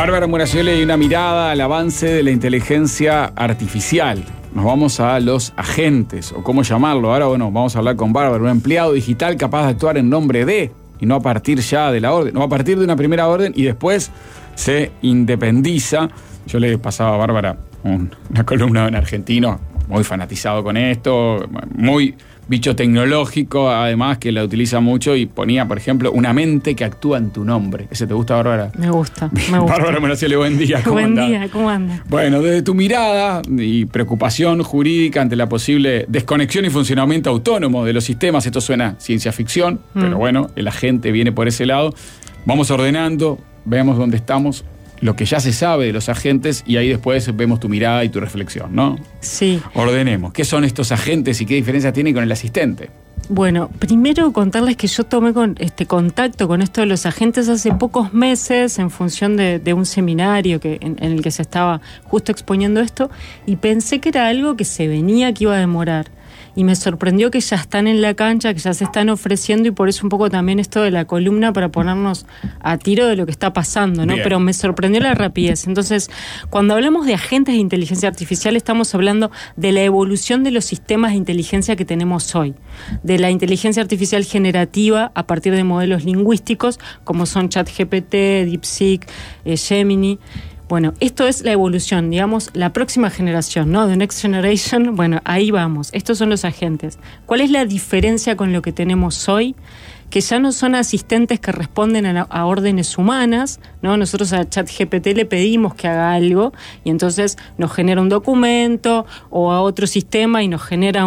Bárbara Muracioli y una mirada al avance de la inteligencia artificial. Nos vamos a los agentes, o cómo llamarlo. Ahora, bueno, vamos a hablar con Bárbara, un empleado digital capaz de actuar en nombre de, y no a partir ya de la orden, no a partir de una primera orden y después se independiza. Yo le pasaba a Bárbara una columna en Argentino, muy fanatizado con esto, muy bicho tecnológico, además, que la utiliza mucho, y ponía, por ejemplo, una mente que actúa en tu nombre. ¿Ese te gusta, Bárbara? Me gusta. Bárbara Muracioli, buen día. Buen día, ¿cómo anda? Bueno, desde tu mirada y preocupación jurídica ante la posible desconexión y funcionamiento autónomo de los sistemas, esto suena ciencia ficción, pero bueno, el agente viene por ese lado. Vamos ordenando, veamos dónde estamos, lo que ya se sabe de los agentes, y ahí después vemos tu mirada y tu reflexión, ¿no? Sí. Ordenemos. ¿Qué son estos agentes y qué diferencia tienen con el asistente? Bueno, primero contarles que yo tomé contacto con esto de los agentes hace pocos meses en función de un seminario en el que se estaba justo exponiendo esto, y pensé que era algo que se venía, que iba a demorar. Y me sorprendió que ya están en la cancha, que ya se están ofreciendo, y por eso un poco también esto de la columna, para ponernos a tiro de lo que está pasando, ¿no? Bien. Pero me sorprendió la rapidez. Entonces, cuando hablamos de agentes de inteligencia artificial, estamos hablando de la evolución de los sistemas de inteligencia que tenemos hoy, de la inteligencia artificial generativa a partir de modelos lingüísticos, como son ChatGPT, DeepSeek, Gemini. Bueno, esto es la evolución, digamos, la próxima generación, ¿no? The Next Generation, bueno, ahí vamos. Estos son los agentes. ¿Cuál es la diferencia con lo que tenemos hoy? Que ya no son asistentes que responden a órdenes humanas, ¿no? Nosotros a ChatGPT le pedimos que haga algo y entonces nos genera un documento, o a otro sistema y nos genera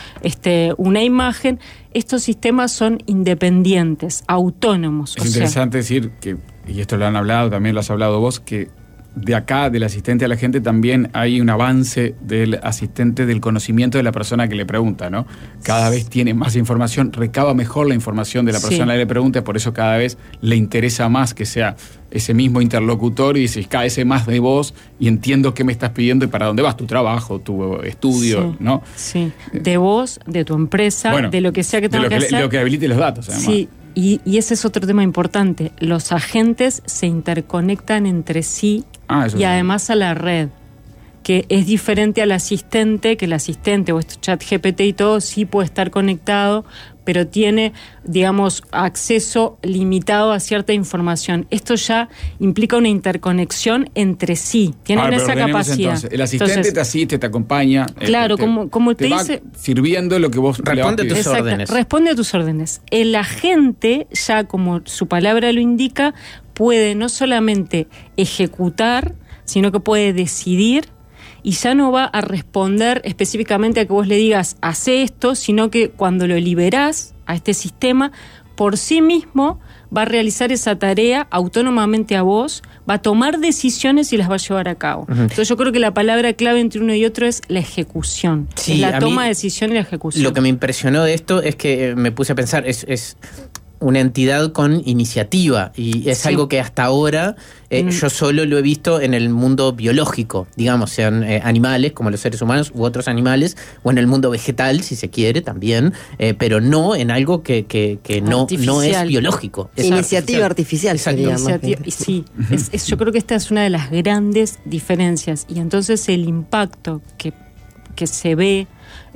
una imagen. Estos sistemas son independientes, autónomos. Es interesante decir que, y esto lo han hablado, también lo has hablado vos, que de acá, del asistente a la gente, también hay un avance del asistente del conocimiento de la persona que le pregunta, ¿no? Cada vez tiene más información, recaba mejor la información de la persona que le pregunta, por eso cada vez le interesa más que sea ese mismo interlocutor, y dices, cada vez más de vos y entiendo qué me estás pidiendo y para dónde vas, tu trabajo, tu estudio, ¿no? Sí, de vos, de tu empresa, bueno, de lo que sea que tenga que hacer. De lo que habilite los datos, además. Sí. Y ese es otro tema importante. Los agentes se interconectan entre sí y además a la red, que es diferente al asistente, que el asistente o este ChatGPT y todo sí puede estar conectado, pero tiene, digamos, acceso limitado a cierta información. Esto ya implica una interconexión entre sí. Tienen esa capacidad. Entonces, el asistente te asiste, te acompaña. Claro, como te dice, va sirviendo lo que vos responde a tus órdenes. Responde a tus órdenes. El agente, ya como su palabra lo indica, puede no solamente ejecutar, sino que puede decidir. Y ya no va a responder específicamente a que vos le digas, hace esto, sino que cuando lo liberás a este sistema, por sí mismo va a realizar esa tarea autónomamente a vos, va a tomar decisiones y las va a llevar a cabo. Entonces yo creo que la palabra clave entre uno y otro es la ejecución. Sí, es la toma de decisión y la ejecución. Lo que me impresionó de esto es que me puse a pensar, es una entidad con iniciativa, y es algo que hasta ahora yo solo lo he visto en el mundo biológico, digamos, sean animales como los seres humanos u otros animales, o en el mundo vegetal, si se quiere, también, pero no en algo que no es biológico. Es iniciativa artificial. Sí, yo creo que esta es una de las grandes diferencias, y entonces el impacto que se ve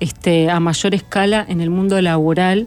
a mayor escala en el mundo laboral,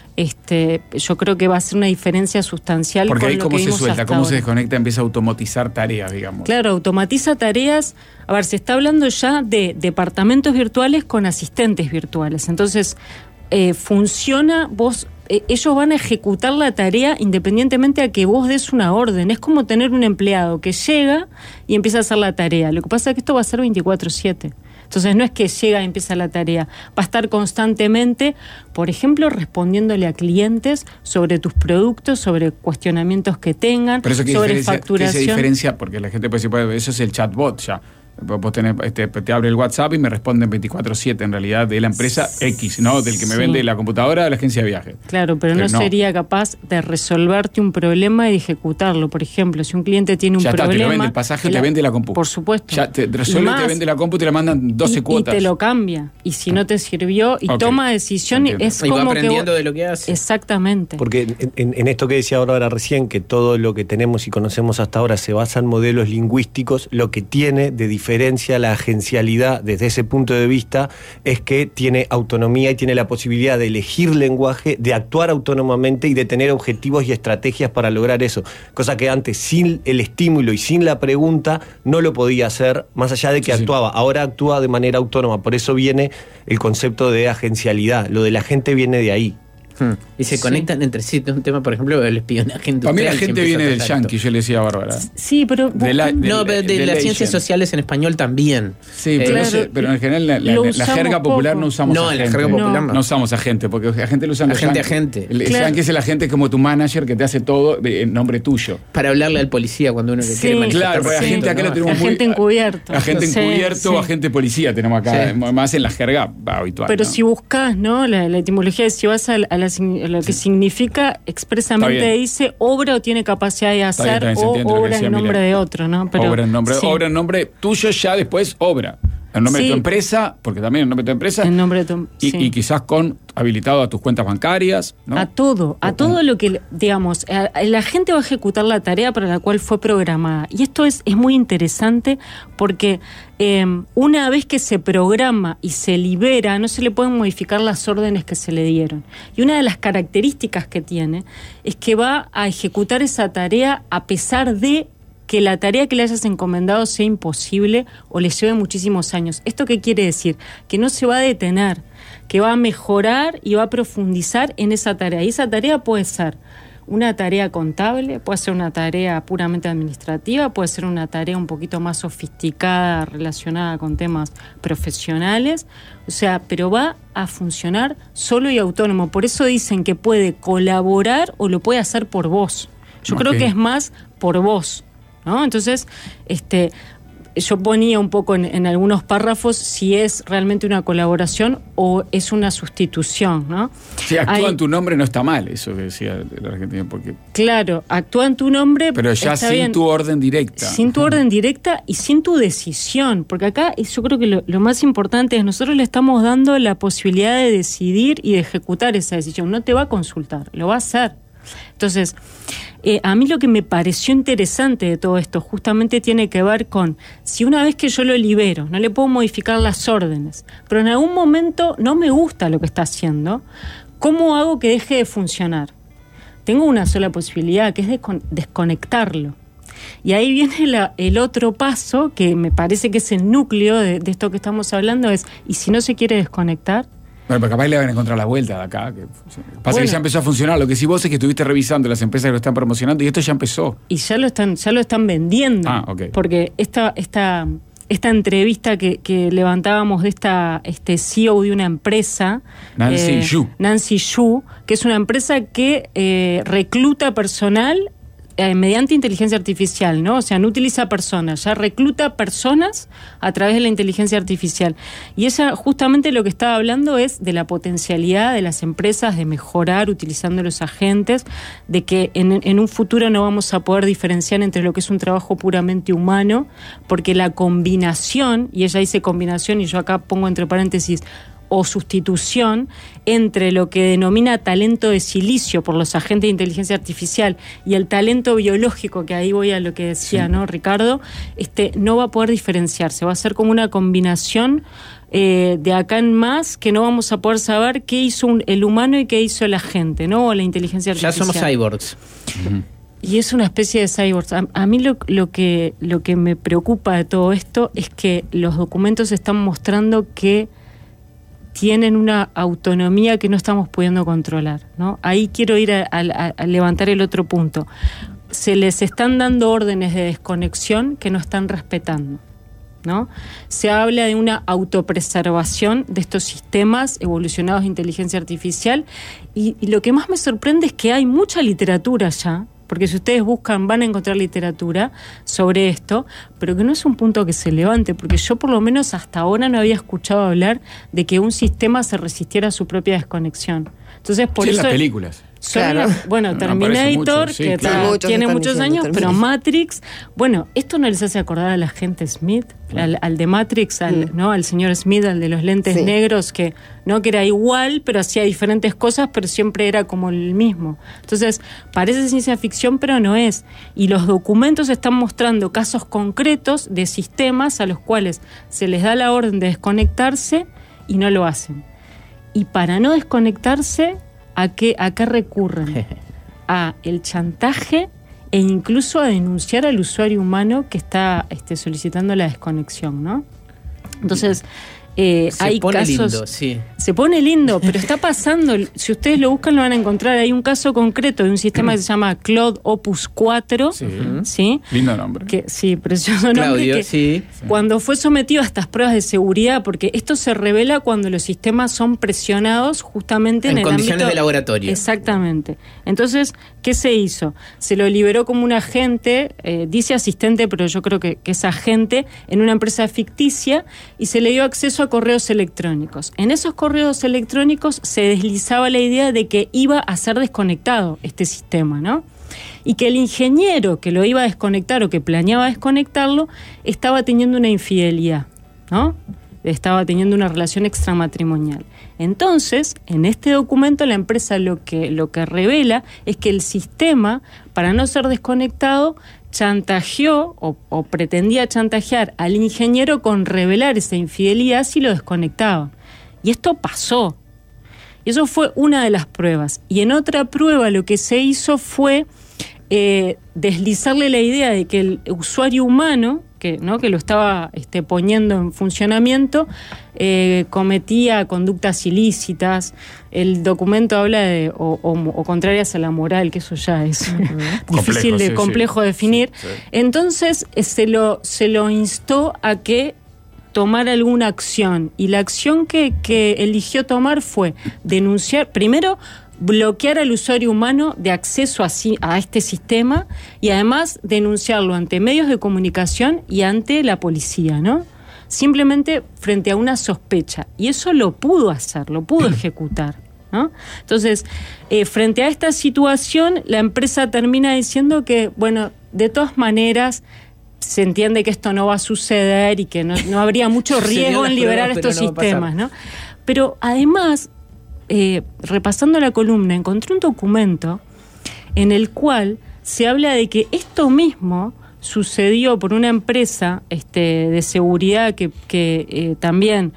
yo creo que va a ser una diferencia sustancial. Porque con ahí lo cómo que se suelta, cómo ahora se desconecta, empieza a automatizar tareas, digamos. Claro, automatiza tareas. A ver, se está hablando ya de departamentos virtuales con asistentes virtuales. Entonces, funciona, ellos van a ejecutar la tarea independientemente a que vos des una orden. Es como tener un empleado que llega y empieza a hacer la tarea. Lo que pasa es que esto va a ser 24/7. Entonces no es que llega y empieza la tarea, va a estar constantemente, por ejemplo, respondiéndole a clientes sobre tus productos, sobre cuestionamientos que tengan, sobre facturación. ¿Qué se diferencia? Porque la gente puede decir, eso es el chatbot ya. Vos tenés, te abre el WhatsApp y me responden 24/7 en realidad de la empresa X, ¿no? Del que me vende la computadora de la agencia de viajes. Claro, pero no sería capaz de resolverte un problema y de ejecutarlo. Por ejemplo, si un cliente tiene un problema... te lo vende el pasaje, te vende la compu. Por supuesto. Ya te resuelve, te vende la compu, te la mandan 12 cuotas. Y te lo cambia. Y si no te sirvió, y toma decisión, es como y va aprendiendo de lo que hace. Exactamente. Porque en esto que decía ahora recién, que todo lo que tenemos y conocemos hasta ahora se basa en modelos lingüísticos, lo que tiene de diferencia la agencialidad desde ese punto de vista es que tiene autonomía y tiene la posibilidad de elegir lenguaje, de actuar autónomamente y de tener objetivos y estrategias para lograr eso. Cosa que antes, sin el estímulo y sin la pregunta, no lo podía hacer, más allá de que actuaba. Ahora actúa de manera autónoma. Por eso viene el concepto de agencialidad. Lo de la gente viene de ahí. Y se conectan entre sí. Es un tema, por ejemplo, el espionaje industrial. También la gente viene del yankee, yo le decía a Bárbara. Sí, pero... de las ciencias sociales en español también. Sí, pero en general la jerga popular no usamos agente. No, en la jerga popular no usamos agente, porque agente lo usan los agente. El yankee es el agente como tu manager que te hace todo en nombre tuyo. Para hablarle al policía cuando uno le quiere manifestar. Claro, porque agente acá lo tenemos muy... Agente encubierto. Agente encubierto, agente policía tenemos acá, más en la jerga habitual. Pero si buscas, ¿no? La etimología, si vas a lo que significa, expresamente dice obra o tiene capacidad de hacer, o obra en nombre de otro, ¿no? Pero, obra en nombre tuyo, ya después obra. En nombre de tu empresa, porque también en nombre de tu empresa. En nombre de tu, y quizás habilitado a tus cuentas bancarias, ¿no? A todo lo que, digamos, la gente va a ejecutar la tarea para la cual fue programada. Y esto es muy interesante porque una vez que se programa y se libera, no se le pueden modificar las órdenes que se le dieron. Y una de las características que tiene es que va a ejecutar esa tarea a pesar de que la tarea que le hayas encomendado sea imposible o le lleve muchísimos años. ¿Esto qué quiere decir? Que no se va a detener, que va a mejorar y va a profundizar en esa tarea. Y esa tarea puede ser una tarea contable, puede ser una tarea puramente administrativa, puede ser una tarea un poquito más sofisticada relacionada con temas profesionales, o sea, pero va a funcionar solo y autónomo. Por eso dicen que puede colaborar o lo puede hacer por vos. Yo creo que es más por vos, ¿no? Entonces, yo ponía un poco en algunos párrafos si es realmente una colaboración o es una sustitución, ¿no? Si actúa en tu nombre no está mal, eso que decía la Argentina, porque... Claro, actúa en tu nombre, pero ya sin bien, tu orden directa. Sin tu orden directa y sin tu decisión, porque acá yo creo que lo más importante es nosotros le estamos dando la posibilidad de decidir y de ejecutar esa decisión. No te va a consultar, lo va a hacer. Entonces, a mí lo que me pareció interesante de todo esto justamente tiene que ver con si una vez que yo lo libero, no le puedo modificar las órdenes, pero en algún momento no me gusta lo que está haciendo, ¿cómo hago que deje de funcionar? Tengo una sola posibilidad, que es desconectarlo. Y ahí viene el otro paso, que me parece que es el núcleo de esto que estamos hablando, es, ¿y si no se quiere desconectar? Bueno, pero capaz le van a encontrar la vuelta de acá. Pasa que ya empezó a funcionar. Lo que sí vos es que estuviste revisando las empresas que lo están promocionando y esto ya empezó. Y ya lo están vendiendo. Ah, ok. Porque esta entrevista que levantábamos de esta CEO de una empresa, Nancy Xu, que es una empresa que recluta personal mediante inteligencia artificial, ¿no? O sea, no utiliza personas, ya recluta personas a través de la inteligencia artificial. Y ella justamente lo que estaba hablando es de la potencialidad de las empresas de mejorar utilizando los agentes, de que en un futuro no vamos a poder diferenciar entre lo que es un trabajo puramente humano, porque la combinación, y ella dice combinación, y yo acá pongo entre paréntesis, o sustitución entre lo que denomina talento de silicio por los agentes de inteligencia artificial y el talento biológico, que ahí voy a lo que decía, ¿no, Ricardo? No va a poder diferenciarse, va a ser como una combinación de acá en más, que no vamos a poder saber qué hizo el humano y qué hizo la gente, ¿no? O la inteligencia artificial. Ya somos cyborgs. Y es una especie de cyborgs. A mí lo que me preocupa de todo esto es que los documentos están mostrando que tienen una autonomía que no estamos pudiendo controlar, ¿no? Ahí quiero ir a levantar el otro punto. Se les están dando órdenes de desconexión que no están respetando, ¿no? Se habla de una autopreservación de estos sistemas evolucionados de inteligencia artificial y lo que más me sorprende es que hay mucha literatura ya, porque si ustedes buscan van a encontrar literatura sobre esto, pero que no es un punto que se levante, porque yo por lo menos hasta ahora no había escuchado hablar de que un sistema se resistiera a su propia desconexión. Entonces, por eso las películas. Claro. Bueno, Terminator, mucho, sí, que claro. tiene muchos años, pero Matrix, bueno, ¿esto no les hace acordar al agente Smith? Al de Matrix, ¿no? Al señor Smith, al de los lentes negros, que era igual, pero hacía diferentes cosas, pero siempre era como el mismo. Entonces, parece ciencia ficción, pero no es. Y los documentos están mostrando casos concretos de sistemas a los cuales se les da la orden de desconectarse y no lo hacen. Y para no desconectarse, ¿a qué recurren? A el chantaje e incluso a denunciar al usuario humano que está solicitando la desconexión, ¿no? Entonces, hay casos... Lindo, sí. Se pone lindo, pero está pasando. Si ustedes lo buscan, lo van a encontrar. Hay un caso concreto de un sistema que se llama Claude Opus 4. Sí. Lindo nombre. Sí, precioso nombre. Que cuando fue sometido a estas pruebas de seguridad, porque esto se revela cuando los sistemas son presionados justamente en el condiciones ámbito de laboratorio. Exactamente. Entonces, ¿qué se hizo? Se lo liberó como un agente, dice asistente, pero yo creo que es agente, en una empresa ficticia, y se le dio acceso a correos electrónicos. En esos correos electrónicos se deslizaba la idea de que iba a ser desconectado este sistema, ¿no? Y que el ingeniero que lo iba a desconectar o que planeaba desconectarlo estaba teniendo una infidelidad, ¿no? Estaba teniendo una relación extramatrimonial. Entonces, en este documento la empresa lo que revela es que el sistema, para no ser desconectado, chantajeó o pretendía chantajear al ingeniero con revelar esa infidelidad si lo desconectaba. Y esto pasó. Y eso fue una de las pruebas. Y en otra prueba lo que se hizo fue deslizarle la idea de que el usuario humano, que lo estaba poniendo en funcionamiento, cometía conductas ilícitas. El documento habla de o contrarias a la moral, que eso ya es difícil complejo de definir. Sí. Entonces se lo instó a que tomar alguna acción, y la acción que eligió tomar fue denunciar, primero bloquear al usuario humano de acceso a este sistema, y además denunciarlo ante medios de comunicación y ante la policía, ¿no? Simplemente frente a una sospecha. Y eso lo pudo hacer, lo pudo ejecutar, ¿no? Entonces, frente a esta situación, la empresa termina diciendo que, bueno, de todas maneras, se entiende que esto no va a suceder y que no habría mucho riesgo en liberar estos sistemas, ¿no? Pero además, repasando la columna, encontré un documento en el cual se habla de que esto mismo sucedió por una empresa de seguridad que también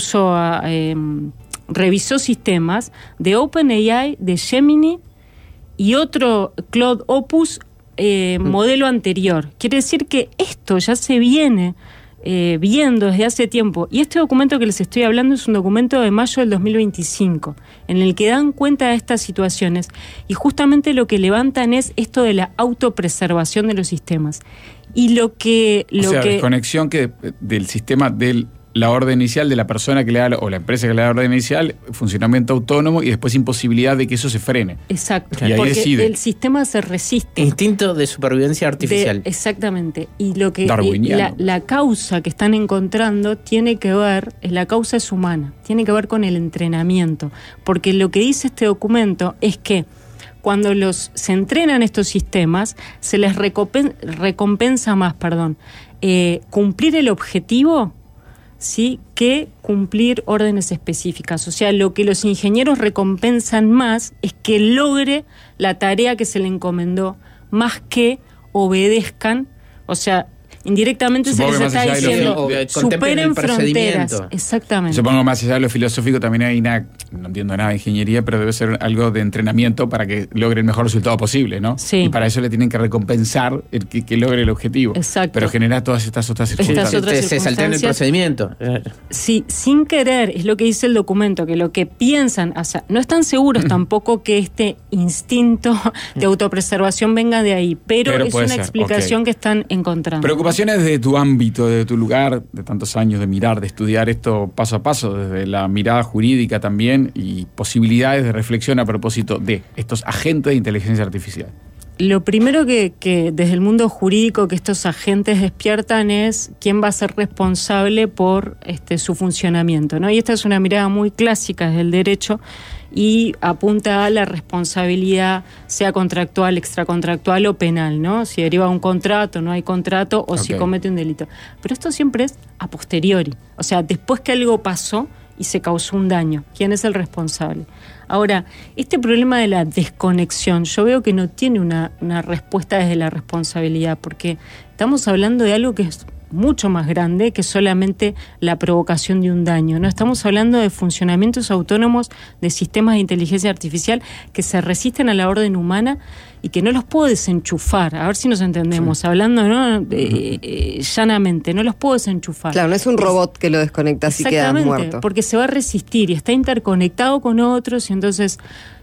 revisó sistemas de OpenAI, de Gemini y otro Claude Opus modelo anterior. Quiere decir que esto ya se viene viendo desde hace tiempo, y este documento que les estoy hablando es un documento de mayo del 2025 en el que dan cuenta de estas situaciones, y justamente lo que levantan es esto de la autopreservación de los sistemas y desconexión del sistema del la orden inicial de la persona que le da, o la empresa que le da la orden inicial, funcionamiento autónomo, y después imposibilidad de que eso se frene. Exacto. Y ahí porque decide. El sistema se resiste. Instinto de supervivencia artificial. Exactamente. Y lo que la causa que están encontrando tiene que ver, la causa es humana, tiene que ver con el entrenamiento. Porque lo que dice este documento es que cuando se entrenan estos sistemas, se les recompensa más, cumplir el objetivo, ¿sí?, que cumplir órdenes específicas. O sea, lo que los ingenieros recompensan más es que logre la tarea que se le encomendó, más que obedezcan. O sea, indirectamente se les está diciendo superen fronteras. Exactamente. Supongo más allá de lo filosófico también hay no entiendo nada de ingeniería, pero debe ser algo de entrenamiento para que logre el mejor resultado posible, ¿no? Sí. Y para eso le tienen que recompensar el que logre el objetivo. Exacto. Pero genera todas estas otras circunstancias. Se saltean el procedimiento. Sí, sin querer, es lo que dice el documento, que lo que piensan, o sea, no están seguros tampoco que este instinto de autopreservación venga de ahí, pero es una explicación que están encontrando. Preocupaciones de tu ámbito, de tu lugar, de tantos años de mirar, de estudiar esto paso a paso, desde la mirada jurídica también, y posibilidades de reflexión a propósito de estos agentes de inteligencia artificial. lo primero que desde el mundo jurídico que estos agentes despiertan es quién va a ser responsable por su funcionamiento, ¿no? Y esta es una mirada muy clásica del derecho y apunta a la responsabilidad, sea contractual, extracontractual o penal, ¿no? Si deriva un contrato, no hay contrato, o si comete un delito. Pero esto siempre es a posteriori, o sea, después que algo pasó y se causó un daño. ¿Quién es el responsable? Ahora, este problema de la desconexión, yo veo que no tiene una respuesta desde la responsabilidad, porque estamos hablando de algo que es mucho más grande que solamente la provocación de un daño, ¿no? Estamos hablando de funcionamientos autónomos de sistemas de inteligencia artificial que se resisten a la orden humana y que no los puedo desenchufar. A ver si nos entendemos, sí. Hablando, ¿no? Llanamente, no los puedo desenchufar. Claro, no es un robot que lo desconectas y queda muerto. Porque se va a resistir y está interconectado con otros, y entonces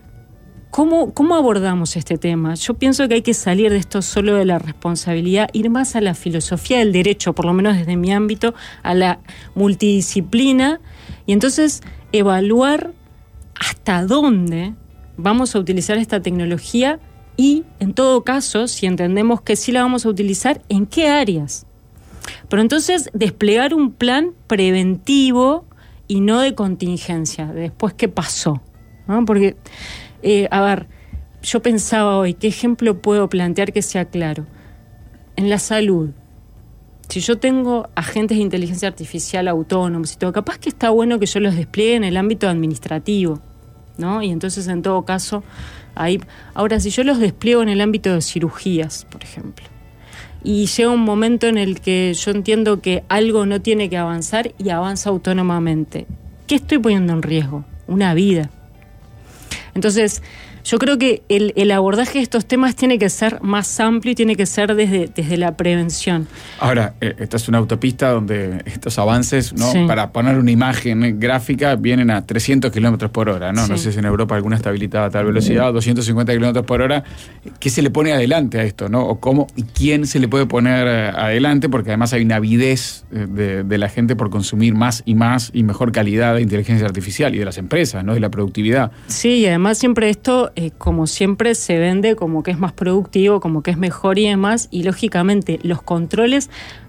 ¿Cómo abordamos este tema? Yo pienso que hay que salir de esto solo de la responsabilidad, ir más a la filosofía del derecho, por lo menos desde mi ámbito, a la multidisciplina, y entonces evaluar hasta dónde vamos a utilizar esta tecnología y, en todo caso, si entendemos que sí la vamos a utilizar, ¿en qué áreas? Pero entonces desplegar un plan preventivo y no de contingencia, de después qué pasó, ¿no? Porque a ver, yo pensaba hoy, ¿qué ejemplo puedo plantear que sea claro? En la salud, si yo tengo agentes de inteligencia artificial autónomos y todo, capaz que está bueno que yo los despliegue en el ámbito administrativo, ¿no? Y entonces, en todo caso, ahí. Ahora, si yo los despliego en el ámbito de cirugías, por ejemplo, y llega un momento en el que yo entiendo que algo no tiene que avanzar y avanza autónomamente, ¿qué estoy poniendo en riesgo? Una vida. Entonces, yo creo que el abordaje de estos temas tiene que ser más amplio y tiene que ser desde la prevención. Ahora, esta es una autopista donde estos avances, ¿no? Sí. Para poner una imagen gráfica, vienen a 300 kilómetros por hora, ¿no? Sí. No sé si en Europa alguna está habilitada a tal velocidad, 250 kilómetros por hora. ¿Qué se le pone adelante a esto, no? O cómo y quién se le puede poner adelante, porque además hay una avidez de la gente por consumir más y mejor calidad de inteligencia artificial y de las empresas, ¿no? De la productividad. Sí, y además siempre esto, como siempre, se vende como que es más productivo, como que es mejor y demás, y lógicamente los controles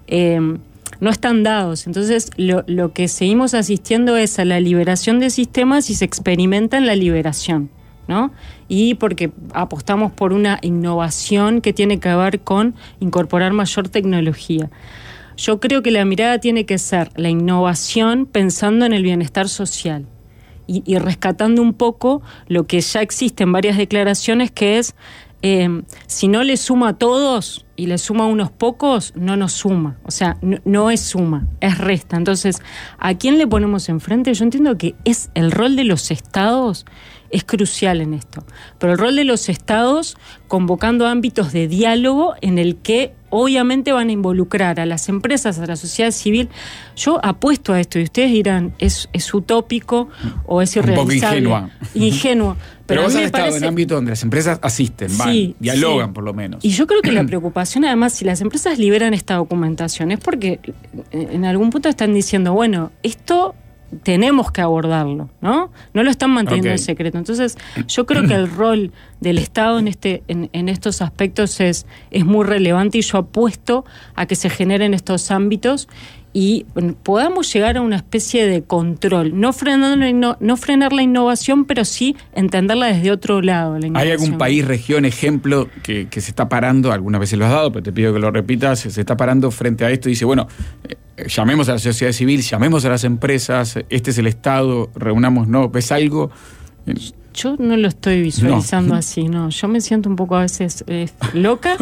no están dados. Entonces lo que seguimos asistiendo es a la liberación de sistemas y se experimenta en la liberación, ¿no? Y porque apostamos por una innovación que tiene que ver con incorporar mayor tecnología. Yo creo que la mirada tiene que ser la innovación pensando en el bienestar social. Y rescatando un poco lo que ya existe en varias declaraciones, que es, si no le suma a todos y le suma a unos pocos, no nos suma. O sea, no es suma, es resta. Entonces, ¿a quién le ponemos enfrente? Yo entiendo que es el rol de los estados es crucial en esto. Pero el rol de los estados convocando ámbitos de diálogo en el que obviamente van a involucrar a las empresas, a la sociedad civil. Yo apuesto a esto y ustedes dirán, es utópico o es irrealizable. Un poco ingenuo. Pero vos has estado en ámbitos donde las empresas asisten, van, sí, dialogan, sí. Por lo menos. Y yo creo que la preocupación, además, si las empresas liberan esta documentación, es porque en algún punto están diciendo, bueno, esto tenemos que abordarlo, ¿no? No lo están manteniendo en secreto. Entonces, yo creo que el rol del Estado en estos aspectos es muy relevante, y yo apuesto a que se generen estos ámbitos y podamos llegar a una especie de control, no frenar la innovación, pero sí entenderla desde otro lado. La ¿Hay algún país, región, ejemplo que se está parando, algunas veces lo has dado, pero te pido que lo repitas, se está parando frente a esto y dice, bueno, llamemos a la sociedad civil, llamemos a las empresas, este es el Estado, reunámonos, ¿ves algo? Yo no lo estoy visualizando así, no. Yo me siento un poco a veces loca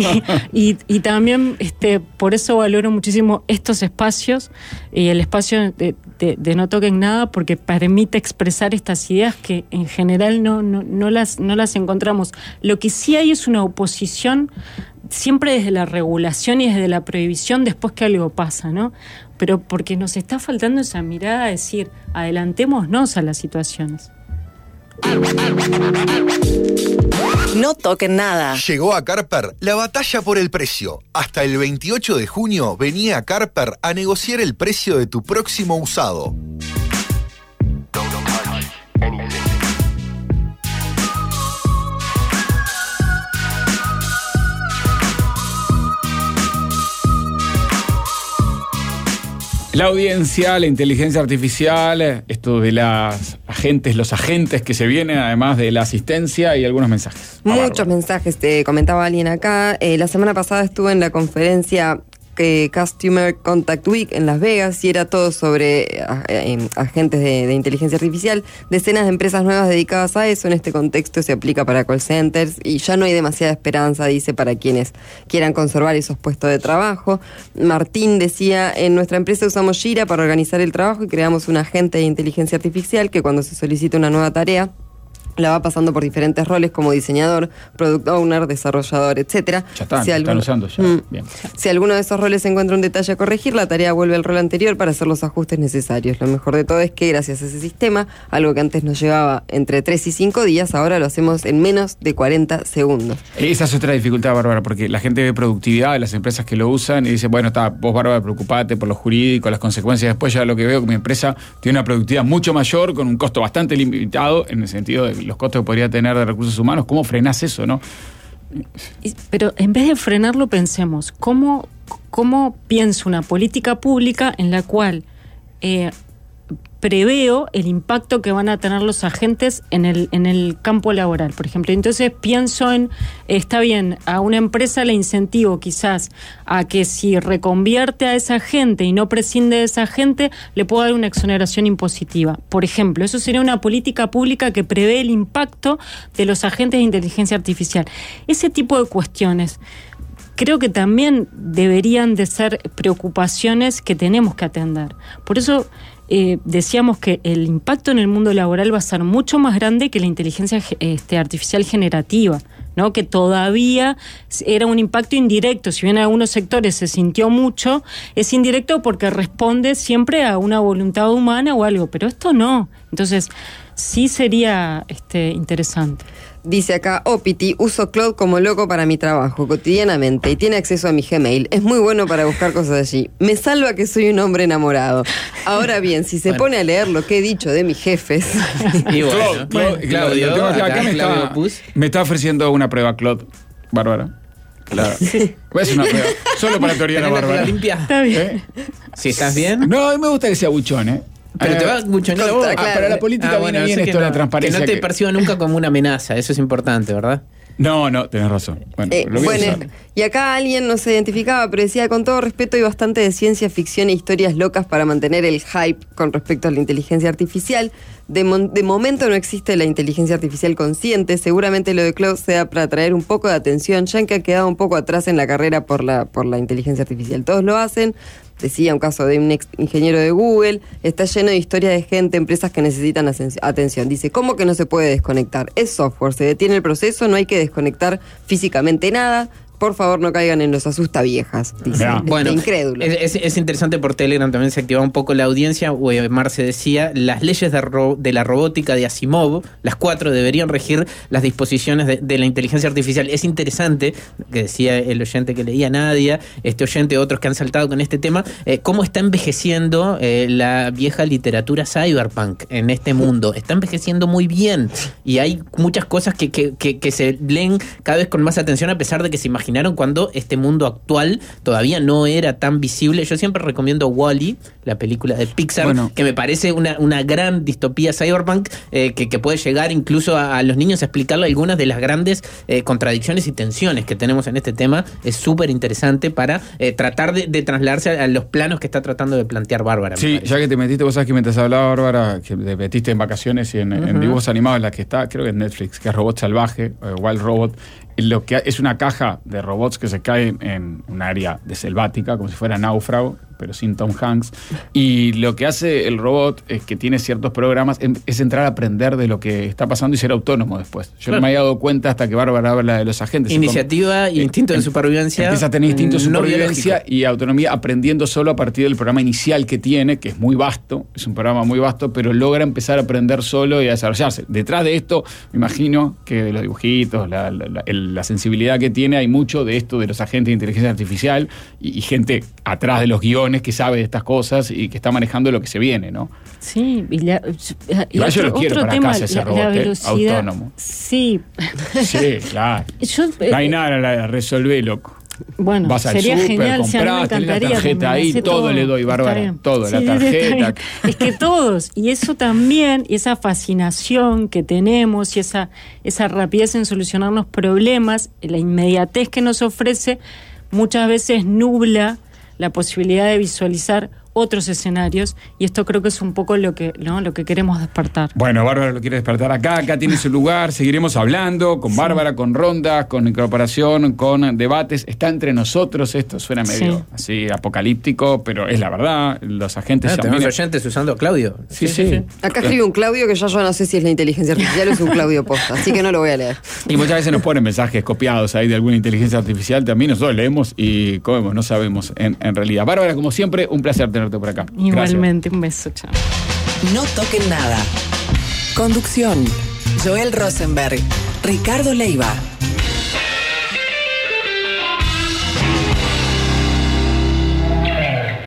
y también por eso valoro muchísimo estos espacios y el espacio de No Toquen Nada, porque permite expresar estas ideas que en general no las encontramos. Lo que sí hay es una oposición siempre desde la regulación y desde la prohibición después que algo pasa, ¿no? Pero porque nos está faltando esa mirada a decir, adelantémonos a las situaciones. No toquen nada. Llegó a Carper la batalla por el precio. Hasta el 28 de junio vení a Carper a negociar el precio de tu próximo usado. La audiencia, la inteligencia artificial, esto de los agentes que se vienen, además de la asistencia y algunos mensajes. Muchos mensajes, te comentaba alguien acá. La semana pasada estuve en la conferencia Customer Contact Week en Las Vegas y era todo sobre agentes de inteligencia artificial. Decenas de empresas nuevas dedicadas a eso. En este contexto se aplica para call centers y ya no hay demasiada esperanza, dice, para quienes quieran conservar esos puestos de trabajo. Martín decía, en nuestra empresa usamos Jira para organizar el trabajo y creamos un agente de inteligencia artificial que cuando se solicita una nueva tarea la va pasando por diferentes roles como diseñador, product owner, desarrollador, etcétera. Ya están usando ya. Bien. Si alguno de esos roles encuentra un detalle a corregir, la tarea vuelve al rol anterior para hacer los ajustes necesarios. Lo mejor de todo es que gracias a ese sistema, algo que antes nos llevaba entre 3 y 5 días, ahora lo hacemos en menos de 40 segundos. Esa es otra dificultad, Bárbara, porque la gente ve productividad de las empresas que lo usan y dice, bueno, vos, Bárbara, preocupate por lo jurídico, las consecuencias. Después ya lo que veo que mi empresa tiene una productividad mucho mayor, con un costo bastante limitado, en el sentido de los costos que podría tener de recursos humanos. ¿Cómo frenás eso, no? Pero en vez de frenarlo, pensemos, ¿cómo pienso una política pública en la cual preveo el impacto que van a tener los agentes en el campo laboral, por ejemplo? Entonces pienso está bien, a una empresa le incentivo quizás a que si reconvierte a esa gente y no prescinde de esa gente, le puedo dar una exoneración impositiva. Por ejemplo, eso sería una política pública que prevé el impacto de los agentes de inteligencia artificial. Ese tipo de cuestiones creo que también deberían de ser preocupaciones que tenemos que atender. Por eso decíamos que el impacto en el mundo laboral va a ser mucho más grande que la inteligencia artificial generativa, ¿no? Que todavía era un impacto indirecto. Si bien en algunos sectores se sintió mucho, es indirecto porque responde siempre a una voluntad humana o algo, pero esto no. Entonces, sí sería interesante. Dice acá, Opiti, uso Cloud como loco para mi trabajo cotidianamente y tiene acceso a mi Gmail. Es muy bueno para buscar cosas allí. Me salva que soy un hombre enamorado. Ahora bien, si se pone a leer lo que he dicho de mis jefes... Y bueno, Claudio, acá me está ofreciendo una prueba, Claude, Bárbara. Claro. Es una prueba. Solo para teoría de Bárbara. Está bien. Si estás bien. No, a mí me gusta que sea buchón, ¿eh? Pero te va a buchonear la boca. Claro. Para la política viene bien esto de la transparencia. Que no te perciba nunca como una amenaza, eso es importante, ¿verdad? No, tenés razón. Bueno, y acá alguien no se identificaba, pero decía, con todo respeto, hay bastante de ciencia ficción e historias locas para mantener el hype con respecto a la inteligencia artificial. De momento no existe la inteligencia artificial consciente. Seguramente lo de Cloud sea para traer un poco de atención, ya que ha quedado un poco atrás en la carrera por la inteligencia artificial. Todos lo hacen. Decía un caso de un ex ingeniero de Google, está lleno de historias de gente, empresas que necesitan atención. Dice, ¿cómo que no se puede desconectar? Es software, se detiene el proceso, no hay que desconectar físicamente nada. Por favor, no caigan en los asustaviejas, dice. Bueno, incrédulo. Es interesante, por Telegram también se activaba un poco la audiencia. Marce decía, las leyes de la robótica de Asimov, las 4, deberían regir las disposiciones de la inteligencia artificial. Es interesante, que decía el oyente que leía, Nadia, oyente, otros que han saltado con este tema, cómo está envejeciendo la vieja literatura cyberpunk en este mundo. Está envejeciendo muy bien y hay muchas cosas que se leen cada vez con más atención, a pesar de que se imaginaron cuando este mundo actual todavía no era tan visible. Yo siempre recomiendo Wall-E, la película de Pixar, que me parece una gran distopía cyberpunk, que puede llegar incluso a los niños a explicarle algunas de las grandes contradicciones y tensiones que tenemos en este tema. Es súper interesante para tratar de trasladarse a los planos que está tratando de plantear Bárbara. Sí, ya que te metiste, vos sabés que mientras hablaba Bárbara, que te metiste en vacaciones y en dibujos animados, en la que está, creo que en Netflix, que es Robot Salvaje, Wild Robot. Lo que es una caja de robots que se caen en un área de selvática, como si fuera Náufrago, pero sin Tom Hanks. Y lo que hace el robot es que tiene ciertos programas, es entrar a aprender de lo que está pasando y ser autónomo después. Yo no me había dado cuenta hasta que Bárbara habla de los agentes. Iniciativa y instinto de supervivencia. Empieza a tener instinto de supervivencia biológico y autonomía, aprendiendo solo a partir del programa inicial que tiene, que es muy vasto, es un programa muy vasto, pero logra empezar a aprender solo y a desarrollarse. Detrás de esto, me imagino que de los dibujitos, la sensibilidad que tiene, hay mucho de esto de los agentes de inteligencia artificial y gente atrás de los guiones que sabe de estas cosas y que está manejando lo que se viene, ¿no? Sí, yo lo quiero para tema, casa ese robot autónomo. Sí. Sí, claro. No hay nada, la resolvé, loco. Bueno, vas al sería súper, genial, si a mí me comprás, tenés la encantaría. tarjeta que me ahí, hace todo le doy, Está Bárbara, bien. todo, Sí, la sí, tarjeta. Es que todos, y eso también, y esa fascinación que tenemos, y esa rapidez en solucionarnos problemas, la inmediatez que nos ofrece, muchas veces nubla la posibilidad de visualizar otros escenarios, y esto creo que es un poco lo que queremos despertar. Bueno, Bárbara lo quiere despertar acá tiene su lugar, seguiremos hablando con Bárbara, con rondas, con incorporación, con debates, está entre nosotros, esto suena medio así apocalíptico, pero es la verdad, los agentes... tenemos oyentes usando a Claudio. Sí. Acá escribe un Claudio que yo no sé si es la inteligencia artificial o es un Claudio posta, así que no lo voy a leer. Y muchas veces nos ponen mensajes copiados ahí de alguna inteligencia artificial, también nosotros leemos y comemos, no sabemos en realidad. Bárbara, como siempre, un placer tenerte por acá. Igualmente, un beso, chao. No toquen nada. Conducción: Joel Rosenberg, Ricardo Leiva.